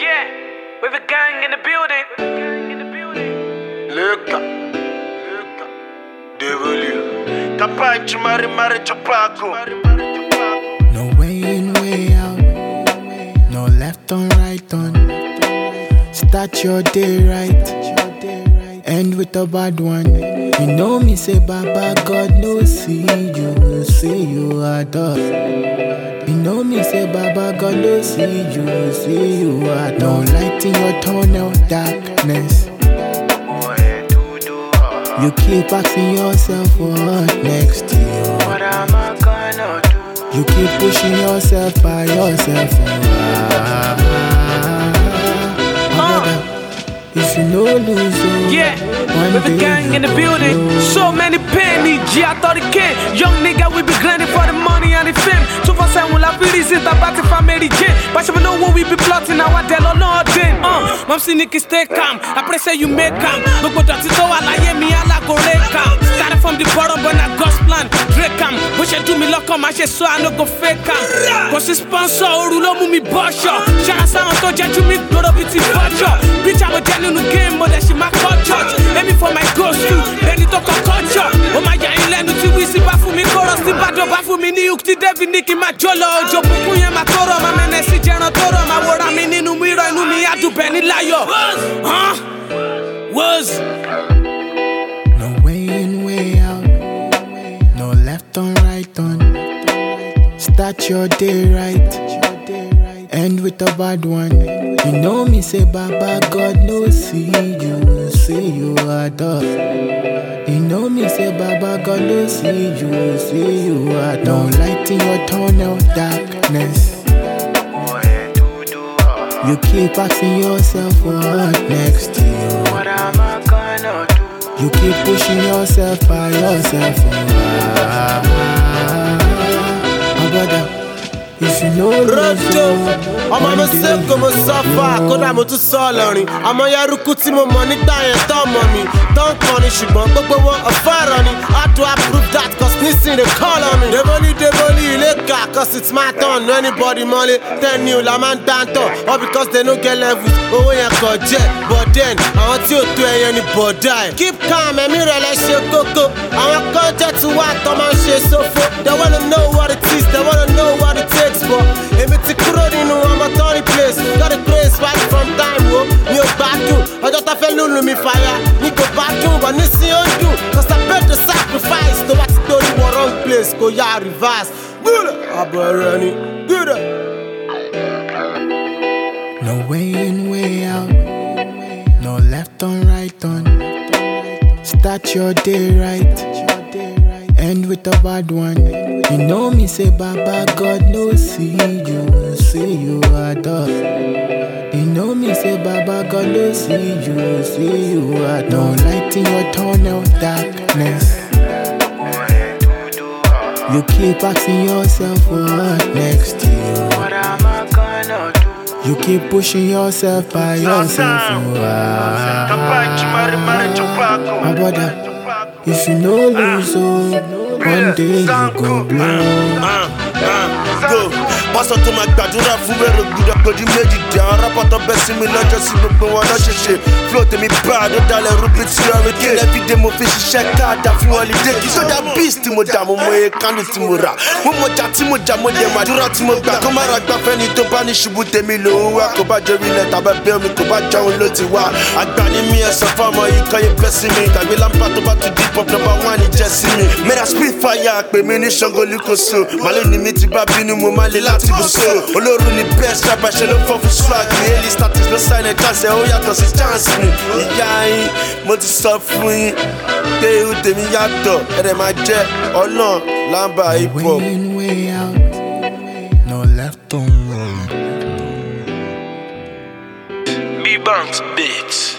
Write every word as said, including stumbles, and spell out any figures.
Yeah, with a gang in the building. Luca, Luca, W. Capaci mari mari chapaco. No way in, way out. No left on, right on. Start your day right. End with a bad one. You know me say Baba God no see you, see you at all. You know me say Baba God no see you, see you at all. No light in your tunnel, darkness. You keep asking yourself what next to you. What am I gonna do? You keep pushing yourself by yourself. Ah, uh. If you know lose, oh, yeah, with a gang in the building. So many penny, G, I thought it came. Young nigga, we be grinding for the money and the fame. two four seven, we'll have to reason about if I made it. But you know what we be plotting now, I tell or nothing. Uh, mom, see nigga stay calm. I pray say you make calm. Look what that's so I like me, I like go calm. Started from the bottom, but not God's plan. Drake calm. Wish I do me luck on my shit, so I no go fake calm. Cause it's sponsor, Rulo Mumi Bosha. Shara sound to judge me, go to B T Bosha. Bitch, I'm a in the game, but that she my culture. Let me for my ghost too, then it talk culture. Oh my god, you learn to we see back for me, chorus, the bad back for me, New York, Devi, Nicky, my Jolo, Jopuya, my Toro, my man, si Jano Toro, my word, I mean, in Numiro, and Numi, I do Benny Layo. Huh? Was no way in, way out. No left on, right on. Start your day right. End with a bad one. You know me say Baba God no see you, see you at all. You know me say Baba God no see you, see you at all. No light in your tunnel, darkness. You keep asking yourself what next to you. what am I gonna do? You keep pushing yourself by yourself. Ah, ah, ah, if you know Rojo, ọmọ mi ṣe kò mo sọ́fà, kódà mo tún sọ lọ́rin. Àmọ́ Yaruku tí mo mọ̀ nígbà yẹn tán mọ̀ mi. Tán kọrin ṣùgbọ́n gbogbo wọn ọ̀fọ́rọ̀ ni. How do I prove that? Cause nísìnyí they call on me. Débólí débólí ilé kà, cause it's my turn. Anybody mọ́lé, ten new la máa ń dáńtọ̀. All because they no get levels, owó yẹn kọ̀ jẹ́. But then, àwọn tí ò tó ẹyẹ ni bọ̀dá ẹ̀. Keep calm, ẹ̀mí rẹ̀ lẹ ṣe kókó. Àwọn kan jẹ́ tí wá tán máa ń ṣe sófo. They wanna know what it is, they wanna know what it takes. But èmi ti kúrò nínú ọmọ tọ́rí place. Got a grace right from time wo mi ò gbádùn. Ọjọ́ tá fẹ́ lùlù mi fàyà ní kò bá dùn. But nísìnyí ó dùn. Cause I paid the sacrifice. Tó bá ti torí wọ wrong place kò yá reverse. Gbúdọ̀ àbọ̀ rẹ̀ ni gbúdọ̀. no way in, way out. No left on, right on. Start your day right. End with a bad one. You know me say Baba God no see you, see you at all. You know me say Baba God no see you, see you at all. No light in your tunnel, darkness. You keep asking yourself what next to you. What am I gonna do? You keep pushing yourself by yourself. Ah, Capaci mari mari chapaco. my brother. If you know lose, oh, one day you gon' blow. Uh, uh, go. Pásọ̀ tó máa gbàdúrà fún wẹ́rẹ́ gbúdọ̀ pẹ̀lú méjì dé. Àwọn rápọ̀tọ̀ bẹ́ sí mi lọ́jọ́ sí gbogbo wọn lọ́ṣẹ̀ṣẹ̀. Flow tèmi bad ó dalẹ̀ rúbí tí ọ̀rẹ́ ké. Everyday mo fi ṣiṣẹ́ káàdà fún holiday. Kì í sọ́jà beast tí mo dà mo mọ iye kánú tí mo rà. Mo mọjà tí mo jà mo dẹ̀ màdúrà tí mo gbà. Kó má ra gbà fẹ́ni tó bá ní ṣubú tèmi ló ń wá. Kò bá jẹ́ orílẹ̀ tàbí bẹ́ẹ̀ mi kò bá jẹun ló ti wá. Àgbà ni mi ẹ̀sán fọ́mọ yìí kọ́ yẹ bẹ́ sí mi. Gbàgbé lámpá tó bá tún deep up number one ní jẹ́ sí mi. Mẹ́ra speed fire pè mí ní Ṣàngó Lúkòso. Màlẹ́ ni mi ti bá bínú mo má lè láti bù so. Olóru ni best rapper ṣe ló fọ́ fún swag mi. Early status ló sign ẹ̀ chance ẹ̀ ó yàtọ̀ sí chance mi. Ìyá yín mo ti sọ fún yín pé irú tèmi yàtọ̀ ẹ̀rẹ̀ máa jẹ́ ọlọ́run lámbà hip Way hop. in, way out. No left on, right. B-Banks, bitch.